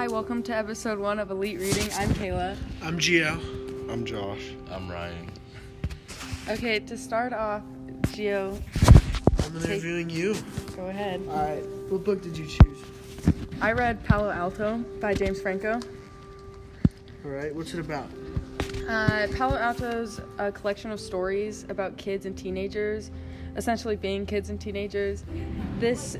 Hi, welcome to episode 1 of Elite Reading. I'm Kayla. I'm Gio. I'm Josh. I'm Ryan. Okay, to start off, Gio, I'm interviewing you. go ahead. Alright, what book did you choose? I read Palo Alto by James Franco. Alright, what's it about? Palo Alto's a collection of stories about kids and teenagers, essentially being kids and teenagers. This,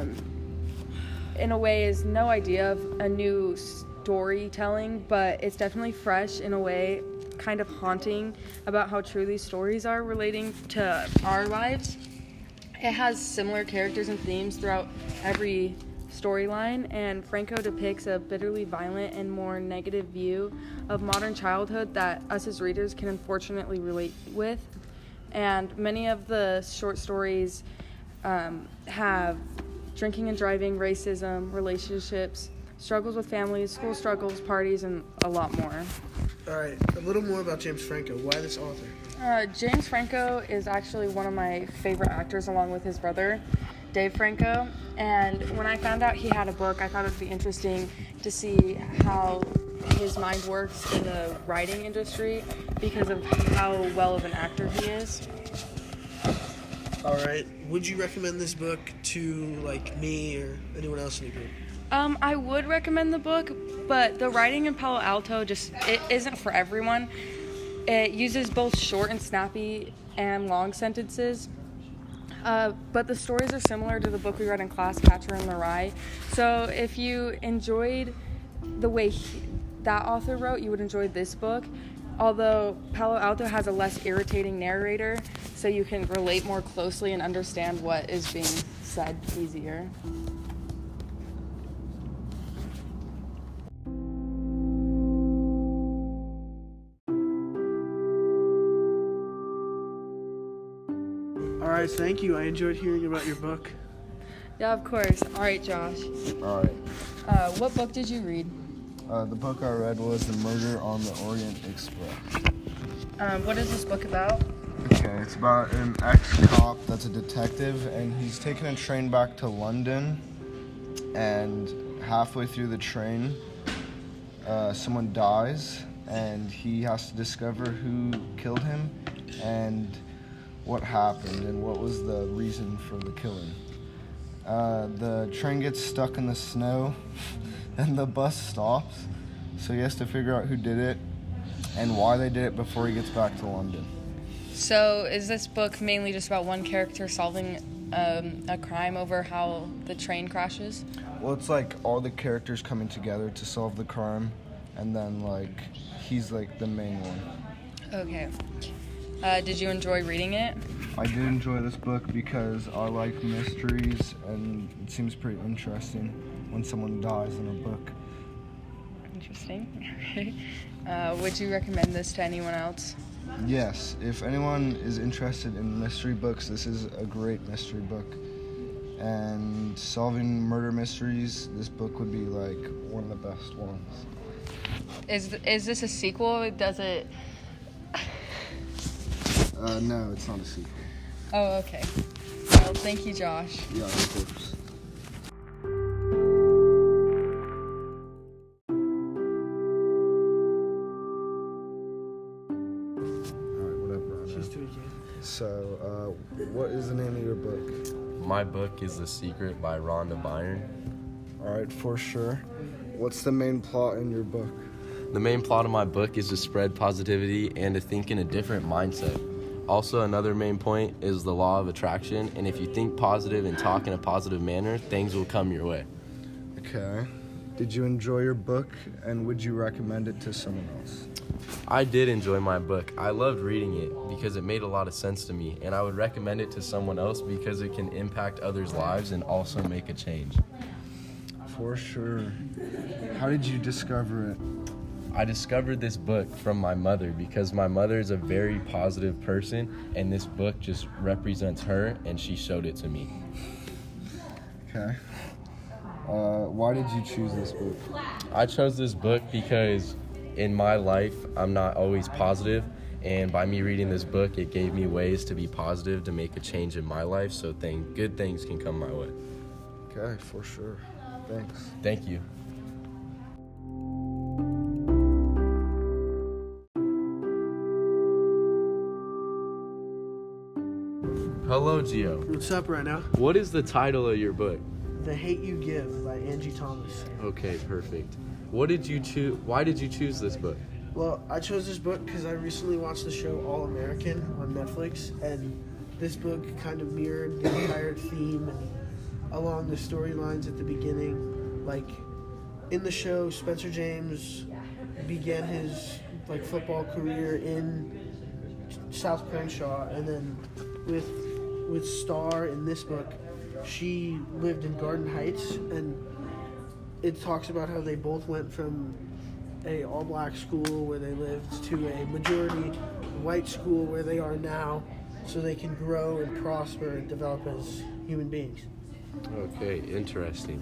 in a way, is no idea of a new storytelling, but it's definitely fresh in a way, kind of haunting about how true these stories are relating to our lives. It has similar characters and themes throughout every storyline, and Franco depicts a bitterly violent and more negative view of modern childhood that us as readers can unfortunately relate with. And many of the short stories have drinking and driving, racism, relationships, struggles with families, school struggles, parties, and a lot more. Alright, a little more about James Franco. Why this author? James Franco is actually one of my favorite actors, along with his brother, Dave Franco. And when I found out he had a book, I thought it would be interesting to see how his mind works in the writing industry because of how well of an actor he is. Alright, would you recommend this book to, me or anyone else in the group? I would recommend the book, but the writing in Palo Alto it isn't for everyone. It uses both short and snappy and long sentences. But the stories are similar to the book we read in class, Catcher in the Rye. So if you enjoyed the way that author wrote, you would enjoy this book. Although Palo Alto has a less irritating narrator, so you can relate more closely and understand what is being said easier. Alright, thank you. I enjoyed hearing about your book. Yeah, of course. All right, Josh. All right. What book did you read? The book I read was The Murder on the Orient Express. What is this book about? Okay, it's about an ex-cop that's a detective, and he's taking a train back to London, and halfway through the train, someone dies, and he has to discover who killed him, and what happened, and what was the reason for the killing. The train gets stuck in the snow, and the bus stops, so he has to figure out who did it and why they did it before he gets back to London. So is this book mainly just about one character solving a crime over how the train crashes? Well, it's all the characters coming together to solve the crime, and then he's the main one. Okay. Did you enjoy reading it? I did enjoy this book because I like mysteries, and it seems pretty interesting when someone dies in a book. Interesting. Would you recommend this to anyone else? Yes, if anyone is interested in mystery books, this is a great mystery book. And solving murder mysteries, this book would be one of the best ones. Is this a sequel? Does it... No, it's not a sequel. Oh, okay. Well, thank you, Josh. Yeah, of course. Alright, whatever. Just do it again. So, what is the name of your book? My book is The Secret by Rhonda Byrne. Alright, for sure. What's the main plot in your book? The main plot of my book is to spread positivity and to think in a different mindset. Also, another main point is the law of attraction, and if you think positive and talk in a positive manner, things will come your way. Okay. Did you enjoy your book, and would you recommend it to someone else? I did enjoy my book. I loved reading it because it made a lot of sense to me, and I would recommend it to someone else because it can impact others' lives and also make a change. For sure. How did you discover it? I discovered this book from my mother because my mother is a very positive person, and this book just represents her, and she showed it to me. Okay. Why did you choose this book? I chose this book because in my life, I'm not always positive, and by me reading this book, it gave me ways to be positive, to make a change in my life, so good things can come my way. Okay, for sure. Thanks. Thank you. Hello, Gio. What's up right now? What is the title of your book? The Hate You Give by Angie Thomas. Okay, perfect. What did you choose? Why did you choose this book? Well, I chose this book because I recently watched the show All American on Netflix, and this book kind of mirrored the entire theme and along the storylines at the beginning. Like, in the show, Spencer James began his football career in South Crenshaw, and then with Star in this book, she lived in Garden Heights, and it talks about how they both went from a all-black school where they lived to a majority white school where they are now, so they can grow and prosper and develop as human beings. Okay, interesting.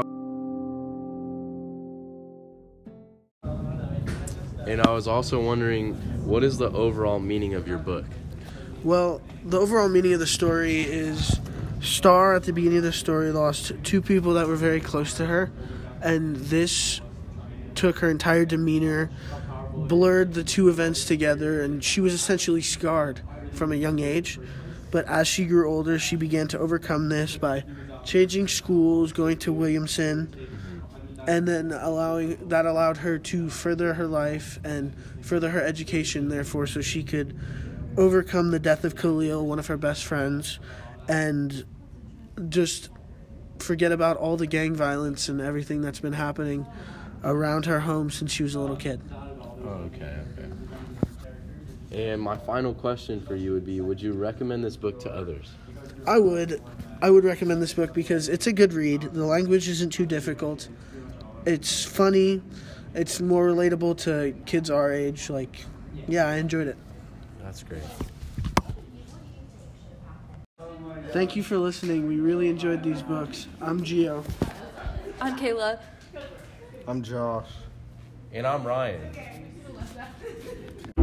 And I was also wondering, what is the overall meaning of your book? Well, the overall meaning of the story is Star, at the beginning of the story, lost two people that were very close to her, and this took her entire demeanor, blurred the two events together, and she was essentially scarred from a young age. But as she grew older, she began to overcome this by changing schools, going to Williamson, and then allowed her to further her life and further her education, therefore, so she could overcome the death of Khalil, one of her best friends, and just forget about all the gang violence and everything that's been happening around her home since she was a little kid. Okay. And my final question for you would be, would you recommend this book to others? I would recommend this book because it's a good read. The language isn't too difficult. It's funny. It's more relatable to kids our age. I enjoyed it. That's great. Thank you for listening. We really enjoyed these books. I'm Gio. I'm Kayla. I'm Josh. And I'm Ryan.